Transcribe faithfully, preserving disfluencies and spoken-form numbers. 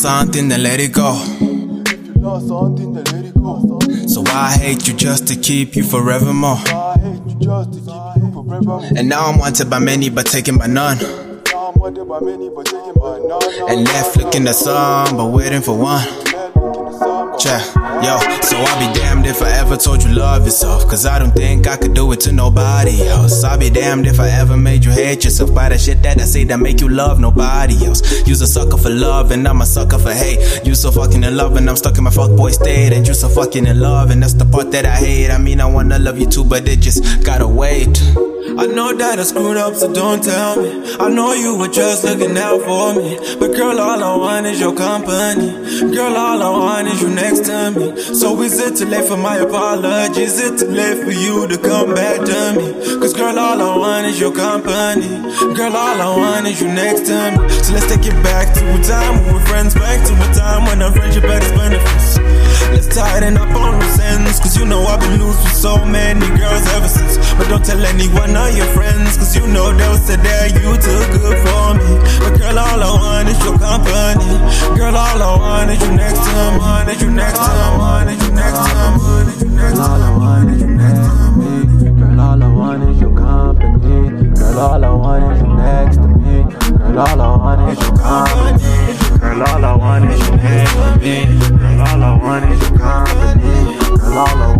lost something, then let it go. Lost something, then let it go. So I hate you just to keep you forevermore. I hate you just to keep you forever. And now I'm wanted by many but taken by none. Now I'm wanted by many but taken by none. And left looking at some but waiting for one. Check, yo, so I'll be damned if I ever told you love yourself, cause I don't think I could do it to nobody else. I'll be damned if I ever made you hate yourself by the shit that I say that make you love nobody else. You's a sucker for love and I'm a sucker for hate. You so fucking in love and I'm stuck in my fuckboy state. And you so fucking in love and that's the part that I hate. I mean I wanna love you too but it just gotta wait. I know that I screwed up, so don't tell me. I know you were just looking out for me, but girl, all I want is your company. Girl, all I want is you next to me. So is it too late for my apologies? Is it too late for you to come back to me? Cause girl, all I want is your company. Girl, all I want is you next to me. So let's take it back to a time when we were friends, back to a time when our friendship had its benefits. Let's tighten up on loose ends, cause you know I've been loose with so many girls ever since. But don't tell anyone of your friends, cause you know they'll say that you too good for me. But girl, all I want is your company. Girl, all I want is you next to me. Want is you next to me. Want is you next to me. Girl, all I want is you next to me. Girl, all I want is your company. Girl, all I want is you next to me. Girl, all I want is your company. Girl, all I want is you next to me. Girl, all I want is your company. Girl, all I